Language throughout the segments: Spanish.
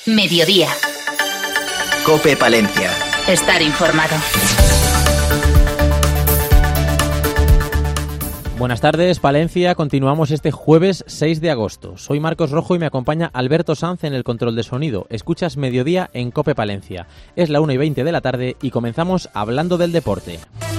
Mediodía. COPE Palencia. Estar informado. Buenas tardes, Palencia. Continuamos este jueves 6 de agosto. Soy Marcos Rojo y me acompaña Alberto Sanz en el control de sonido. Escuchas Mediodía en COPE Palencia. Es la 1:20 de la tarde y comenzamos hablando del deporte.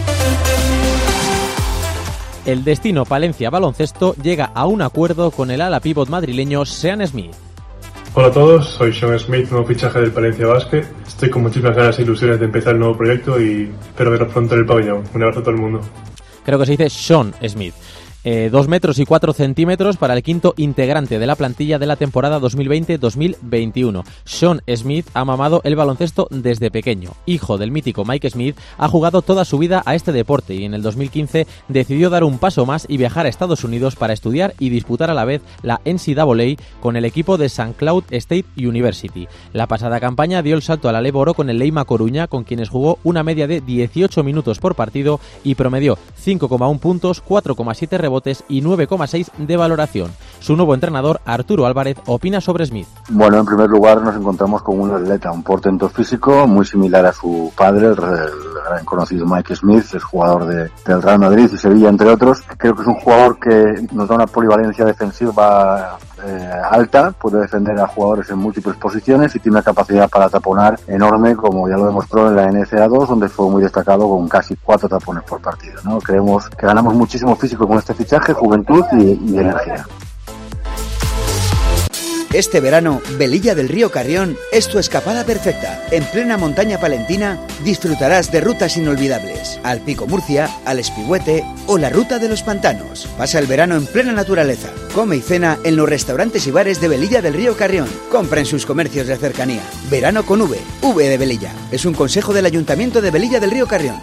El Destino Palencia Baloncesto llega a un acuerdo con el ala pívot madrileño Sean Smith. Hola a todos, soy Sean Smith, nuevo fichaje del Palencia Basket. Estoy con muchísimas ganas e ilusiones de empezar el nuevo proyecto y espero verlos pronto en el pabellón. Un abrazo a todo el mundo. Creo que se dice Sean Smith. 2 metros y 4 centímetros para el quinto integrante de la plantilla de la temporada 2020-2021. Sean Smith ha mamado el baloncesto desde pequeño. Hijo del mítico Mike Smith, ha jugado toda su vida a este deporte y en el 2015 decidió dar un paso más y viajar a Estados Unidos para estudiar y disputar a la vez la NCAA con el equipo de St. Cloud State University. La pasada campaña dio el salto a la Leboro con el Leima Coruña, con quienes jugó una media de 18 minutos por partido y promedió 5,1 puntos, 4,7 rebotes y 9,6 de valoración. Su nuevo entrenador, Arturo Álvarez, opina sobre Smith. Bueno, en primer lugar nos encontramos con un atleta, un portento físico muy similar a su padre, el gran conocido Mike Smith, es jugador del Real Madrid y Sevilla, entre otros. Creo que es un jugador que nos da una polivalencia defensiva alta, puede defender a jugadores en múltiples posiciones y tiene una capacidad para taponar enorme, como ya lo demostró en la NCAA, donde fue muy destacado con casi 4 tapones por partido, ¿no? Creemos que ganamos muchísimo físico con este fichaje, juventud y energía. Este verano, Velilla del Río Carrión es tu escapada perfecta. En plena montaña palentina disfrutarás de rutas inolvidables. Al Pico Murcia, al Espigüete o la Ruta de los Pantanos. Pasa el verano en plena naturaleza. Come y cena en los restaurantes y bares de Velilla del Río Carrión. Compra en sus comercios de cercanía. Verano con V de Velilla. Es un consejo del Ayuntamiento de Velilla del Río Carrión.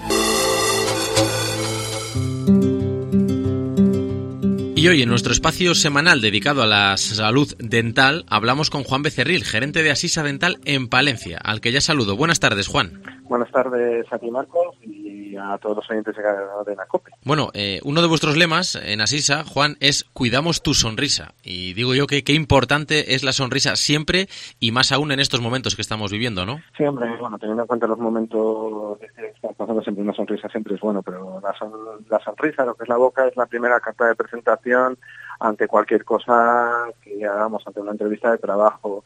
Y hoy en nuestro espacio semanal dedicado a la salud dental hablamos con Juan Becerril, gerente de Asisa Dental en Palencia, al que ya saludo. Buenas tardes, Juan. Buenas tardes a ti, Marcos, y a todos los oyentes de la COPE. Bueno, uno de vuestros lemas en Asisa, Juan, es cuidamos tu sonrisa. Y digo yo que qué importante es la sonrisa siempre y más aún en estos momentos que estamos viviendo, ¿no? Sí, hombre, bueno, teniendo en cuenta los momentos que están pasando, siempre una sonrisa siempre es bueno, pero la sonrisa, lo que es la boca, es la primera carta de presentación ante cualquier cosa que hagamos, ante una entrevista de trabajo,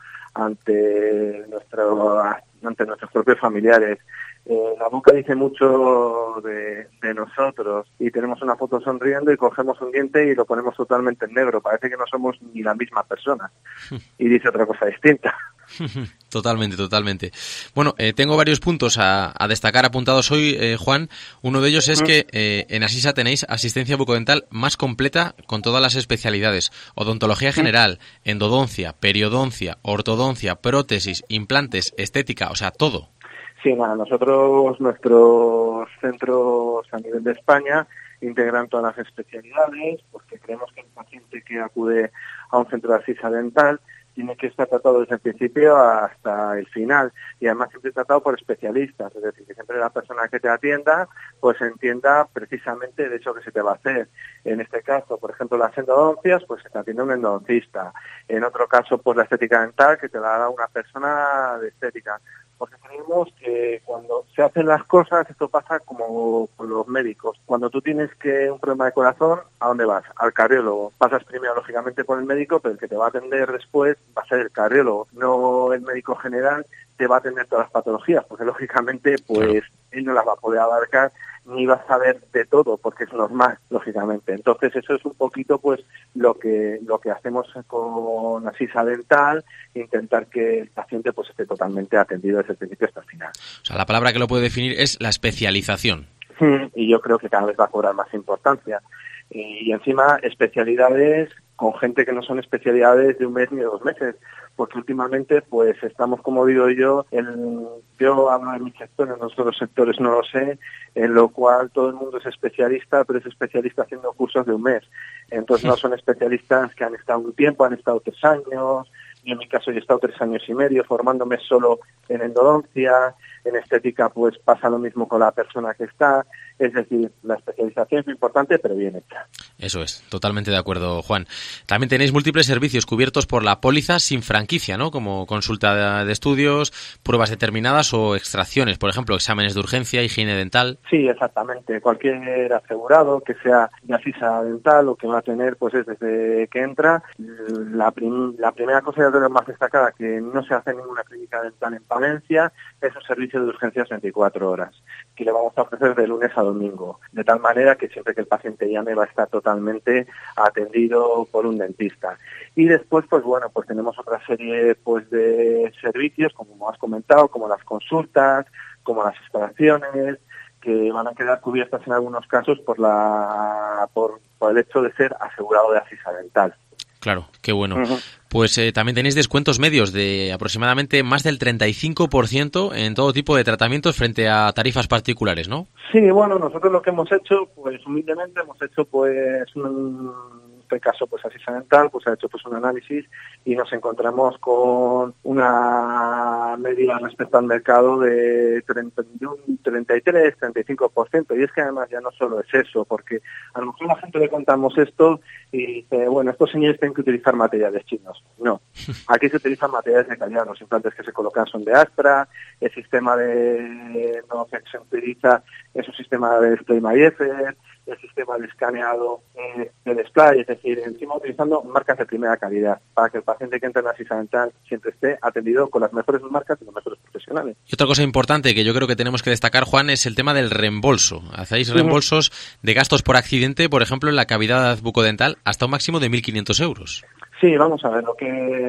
ante nuestros propios familiares. La boca dice mucho de nosotros y tenemos una foto sonriendo y cogemos un diente y lo ponemos totalmente en negro. Parece que no somos ni la misma persona y dice otra cosa distinta. Totalmente. Bueno, tengo varios puntos a destacar apuntados hoy, Juan. Uno de ellos es que en Asisa tenéis asistencia bucodental más completa con todas las especialidades. Odontología general, endodoncia, periodoncia, ortodoncia, prótesis, implantes, estética, o sea, todo. Sí, nosotros, nuestros centros a nivel de España integran todas las especialidades, porque creemos que el paciente que acude a un centro de Asisa Dental tiene que estar tratado desde el principio hasta el final y además siempre tratado por especialistas, es decir, que siempre la persona que te atienda pues entienda precisamente de eso que se te va a hacer. En este caso, por ejemplo, las endodoncias, pues se te atiende un endodoncista. En otro caso, pues la estética dental, que te la da una persona de estética. Porque creemos que cuando se hacen las cosas, esto pasa como con los médicos. Cuando tú tienes un problema de corazón, ¿a dónde vas? Al cardiólogo. Pasas primero, lógicamente, por el médico, pero el que te va a atender después va a ser el cardiólogo. No el médico general te va a atender todas las patologías, porque lógicamente, pues, él no las va a poder abarcar ni va a saber de todo, porque es normal, lógicamente. Entonces, eso es un poquito, pues, lo que hacemos con Asisa Dental, intentar que el paciente, pues, esté totalmente atendido desde el principio hasta el final. O sea, la palabra que lo puede definir es la especialización. Y yo creo que cada vez va a cobrar más importancia. Y encima, especialidades con gente que no son especialidades de un mes ni de 2 meses, porque últimamente pues estamos, como digo yo hablo de mi sector, en los otros sectores no lo sé, en lo cual todo el mundo es especialista, pero es especialista haciendo cursos de un mes. Entonces no son especialistas que han estado un tiempo, han estado 3 años, Yo en mi caso he estado 3 años y medio formándome solo en endodoncia, en estética pues pasa lo mismo con la persona que está, es decir, la especialización es muy importante pero bien hecha. Eso es, totalmente de acuerdo, Juan. También tenéis múltiples servicios cubiertos por la póliza sin franquicia, ¿no? Como consulta de estudios, pruebas determinadas o extracciones, por ejemplo, exámenes de urgencia, higiene dental. Sí, exactamente. Cualquier asegurado que sea de asisa dental lo que va a tener pues es desde que entra, la primera cosa de lo más destacada que no se hace en ninguna clínica dental en Palencia es un servicio de urgencias 24 horas que le vamos a ofrecer de lunes a domingo, de tal manera que siempre que el paciente llame va a estar totalmente atendido por un dentista. Y después, pues bueno, pues tenemos otra serie pues de servicios, como has comentado, como las consultas, como las extracciones, que van a quedar cubiertas en algunos casos por el hecho de ser asegurado de asisa dental. Claro, qué bueno. Uh-huh. Pues también tenéis descuentos medios de aproximadamente más del 35% en todo tipo de tratamientos frente a tarifas particulares, ¿no? Sí, bueno, nosotros lo que hemos hecho, pues humildemente hemos hecho pues en este caso pues asisa dental, pues ha hecho pues un análisis y nos encontramos con una media respecto al mercado de 31, 33, 35%, y es que además ya no solo es eso, porque a lo mejor a la gente le contamos esto y dice, bueno, estos señores tienen que utilizar materiales chinos. No, aquí se utilizan materiales de calidad, los implantes que se colocan son de Astra, el sistema de no que se utiliza es un sistema de display MyEffect, el sistema de escaneado de display, es decir, encima utilizando marcas de primera calidad para que el paciente que entre en la asisa dental siempre esté atendido con las mejores marcas y los mejores profesionales. Y otra cosa importante que yo creo que tenemos que destacar, Juan, es el tema del reembolso. Hacéis reembolsos de gastos por accidente, por ejemplo, en la cavidad bucodental, hasta un máximo de 1.500 euros. Sí, vamos a ver, lo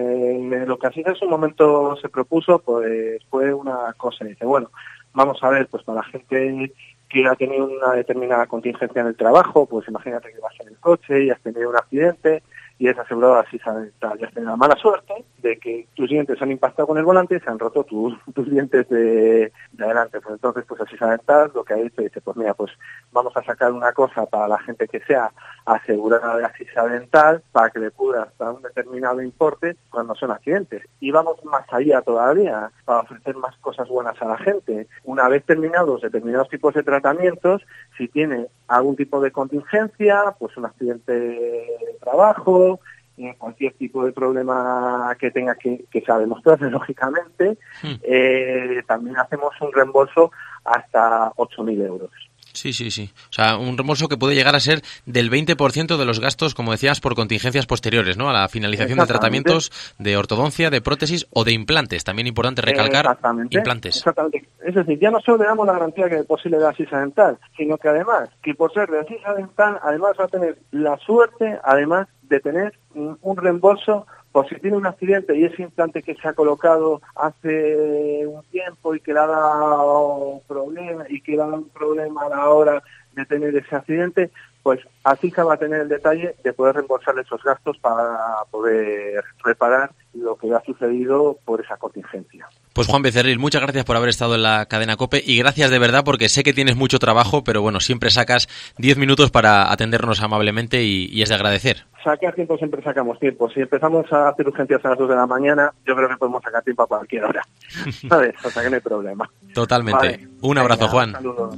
que Asisa en su momento se propuso pues fue una cosa, dice, bueno, vamos a ver, pues para la gente que ha tenido una determinada contingencia en el trabajo, pues imagínate que vas en el coche y has tenido un accidente y es asegurado de asisa dental, y has tenido la mala suerte de que tus dientes han impactado con el volante y se han roto tus dientes de adelante. Pues entonces, pues asisa dental lo que ha hecho dice, pues mira, pues vamos a sacar una cosa para la gente que sea asegurada de asisa dental para que le cubra hasta un determinado importe cuando son accidentes. Y vamos más allá todavía para ofrecer más cosas buenas a la gente. Una vez terminados determinados tipos de tratamientos, si tiene algún tipo de contingencia, pues un accidente de trabajo, cualquier tipo de problema que tenga que se ha demostrado, lógicamente, también hacemos un reembolso hasta 8.000 euros. Sí. O sea, un reembolso que puede llegar a ser del 20% de los gastos, como decías, por contingencias posteriores, ¿no? A la finalización de tratamientos de ortodoncia, de prótesis o de implantes. También importante recalcar implantes. Exactamente. Es decir, ya no solo le damos la garantía que es posible de asisa dental, sino que además, que por ser de asisa dental, además va a tener la suerte, además de tener un reembolso por si tiene un accidente y ese implante que se ha colocado hace un tiempo y que le ha dado un problema a la hora de tener ese accidente, pues Asisa va a tener el detalle de poder reembolsarle esos gastos para poder reparar lo que ha sucedido por esa contingencia. Pues Juan Becerril, muchas gracias por haber estado en la cadena COPE y gracias de verdad porque sé que tienes mucho trabajo, pero bueno, siempre sacas 10 minutos para atendernos amablemente y es de agradecer. Sacar tiempo siempre sacamos tiempo. Si empezamos a hacer urgencias a las 2 de la mañana, yo creo que podemos sacar tiempo a cualquier hora. ¿Sabes? O sea que no hay problema. Totalmente. Vale. Un abrazo, venga, Juan. Saludos.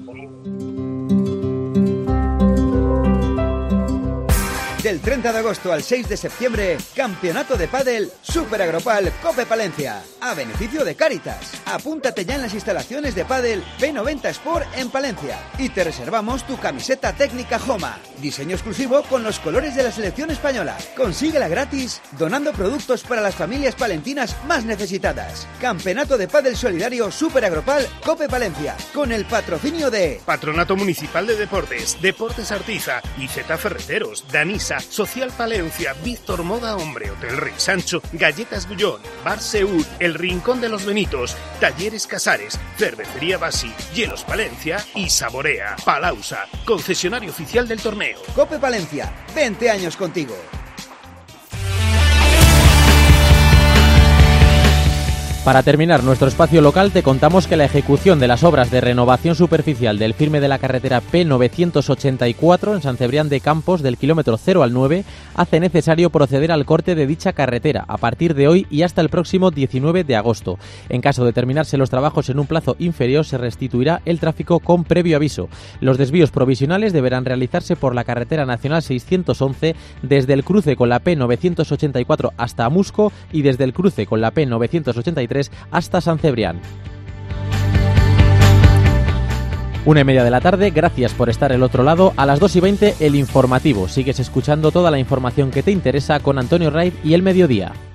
Del 30 de agosto al 6 de septiembre, Campeonato de Pádel Super Agropal Cope Palencia, a beneficio de Cáritas. Apúntate ya en las instalaciones de Pádel P90 Sport en Palencia y te reservamos tu camiseta técnica Joma, diseño exclusivo con los colores de la selección española. Consíguela gratis donando productos para las familias palentinas más necesitadas. Campeonato de Pádel Solidario Super Agropal Cope Palencia, con el patrocinio de Patronato Municipal de Deportes, Deportes Artiza, IZ Ferreteros, Danisa, Social Palencia, Víctor Moda Hombre, Hotel Rey Sancho, Galletas Gullón, Bar Seúl, El Rincón de los Benitos, Talleres Casares, Cervecería Basi, Hielos Palencia y Saborea. Palausa, concesionario oficial del torneo. Cope Palencia, 20 años contigo. Para terminar nuestro espacio local, te contamos que la ejecución de las obras de renovación superficial del firme de la carretera P984 en San Cebrián de Campos del kilómetro 0 al 9 hace necesario proceder al corte de dicha carretera a partir de hoy y hasta el próximo 19 de agosto. En caso de terminarse los trabajos en un plazo inferior, se restituirá el tráfico con previo aviso. Los desvíos provisionales deberán realizarse por la carretera nacional 611 desde el cruce con la P984 hasta Amusco y desde el cruce con la P983 hasta San Cebrián. 1:30 de la tarde, gracias por estar al otro lado. A las 2:20 el informativo. Sigues escuchando toda la información que te interesa con Antonio Raiz y El Mediodía.